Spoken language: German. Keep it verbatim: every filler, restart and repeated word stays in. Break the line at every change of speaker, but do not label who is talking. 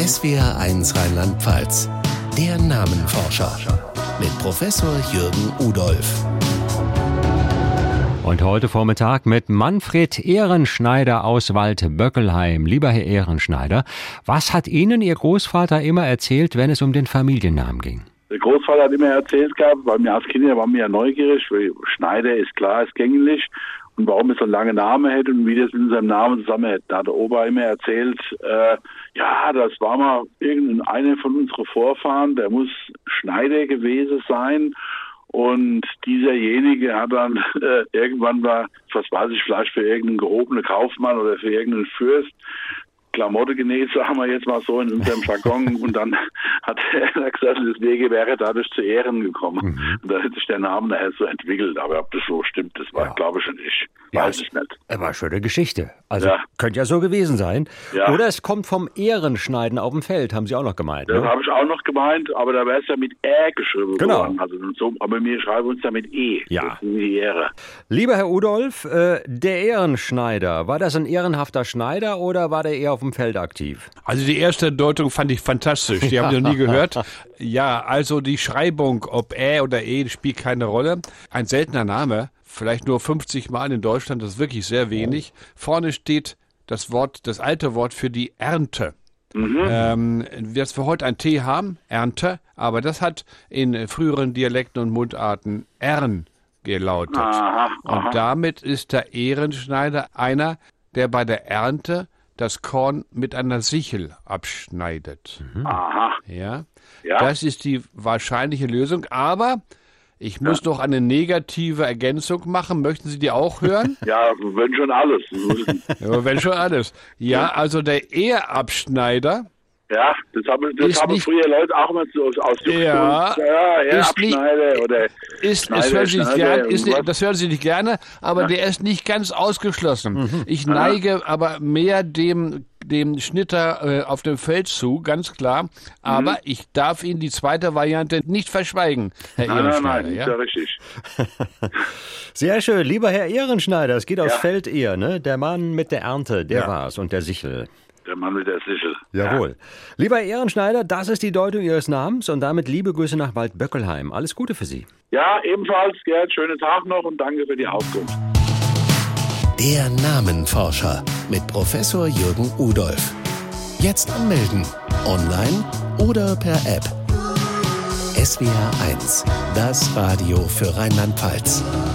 S W R eins Rheinland-Pfalz. Der Namenforscher mit Professor Jürgen Udolph.
Und heute Vormittag mit Manfred Ehrenschneider aus Waldböckelheim. Lieber Herr Ehrenschneider, was hat Ihnen Ihr Großvater immer erzählt, wenn es um den Familiennamen ging?
Der Großvater hat immer erzählt gehabt, weil wir als Kinder waren wir ja neugierig, weil Schneider ist klar, ist gängig. Und warum es so einen langen Namen hätte und wie das mit unserem Namen zusammenhängt. Da hat der Opa immer erzählt, äh, ja, das war mal irgendeiner von unseren Vorfahren, der muss Schneider gewesen sein. Und dieserjenige hat dann äh, irgendwann mal, was weiß ich, vielleicht für irgendeinen gehobenen Kaufmann oder für irgendeinen Fürst Klamotte genäht, sagen wir jetzt mal so in unserem Jargon. Und dann hat er gesagt, deswegen wäre dadurch zu Ehren gekommen. Mhm. Und da hat sich der Name nachher so entwickelt. Aber ob das so stimmt, das war, ja. glaube ich, nicht.
Ja,
Weiß ich nicht.
Das war schon eine Geschichte. Also
ja.
könnte ja so gewesen sein.
Ja.
Oder es kommt vom Ehrenschneiden auf dem Feld, haben Sie auch noch gemeint.
Das
ne?
habe ich auch noch gemeint, aber da wäre es ja mit Ä geschrieben
genau.
worden. Also so, aber wir schreiben uns ja mit E.
Ja.
Das ist die Ehre.
Lieber Herr Udolph, äh, der Ehrenschneider, war das ein ehrenhafter Schneider oder war der eher auf dem Feld aktiv?
Also die erste Deutung fand ich fantastisch, die habe ich noch nie gehört. Ja, also die Schreibung, ob Ä oder E, spielt keine Rolle. Ein seltener Name, vielleicht nur fünfzig Mal in Deutschland, das ist wirklich sehr wenig. Vorne steht das Wort, das alte Wort für die Ernte. Mhm. Ähm, dass wir heute ein T haben, Ernte, aber das hat in früheren Dialekten und Mundarten Ern gelautet.
Aha, aha.
Mhm.
Und damit ist der Ehrenschneider einer, der bei der Ernte das Korn mit einer Sichel abschneidet.
Mhm. Aha.
Ja?
Ja.
Das ist die wahrscheinliche Lösung, aber ich muss ja. noch eine negative Ergänzung machen. Möchten Sie die auch hören?
Ja, wenn schon alles.
ja, wenn schon alles. Ja, ja. Also der Ehrabschneider.
Ja, das haben, das haben
nicht,
früher Leute auch mal so aus
ja,
ja, Ehrabschneider oder
ist,
Schneider,
das, hören Sie nicht gern, ist nicht, das hören Sie nicht gerne, aber ja. der ist nicht ganz ausgeschlossen. Mhm. Ich neige Aha. aber mehr dem dem Schnitter äh, auf dem Feld zu, ganz klar. Aber mhm. ich darf Ihnen die zweite Variante nicht verschweigen, Herr
nein,
Ehrenschneider.
Nein, nein,
ja?
ist ja richtig.
Sehr schön. Lieber Herr Ehrenschneider, es geht aufs
ja.
Feld eher, ne? Der Mann mit der Ernte, der ja. war's und der Sichel.
Der Mann mit der Sichel.
Jawohl. Ja. Lieber Herr Ehrenschneider, das ist die Deutung Ihres Namens und damit liebe Grüße nach Waldböckelheim. Alles Gute für Sie.
Ja, ebenfalls, Gerd. Schönen Tag noch und danke für die Auskunft.
Der Namenforscher mit Professor Jürgen Udolph. Jetzt anmelden. Online oder per App. S W R eins, das Radio für Rheinland-Pfalz.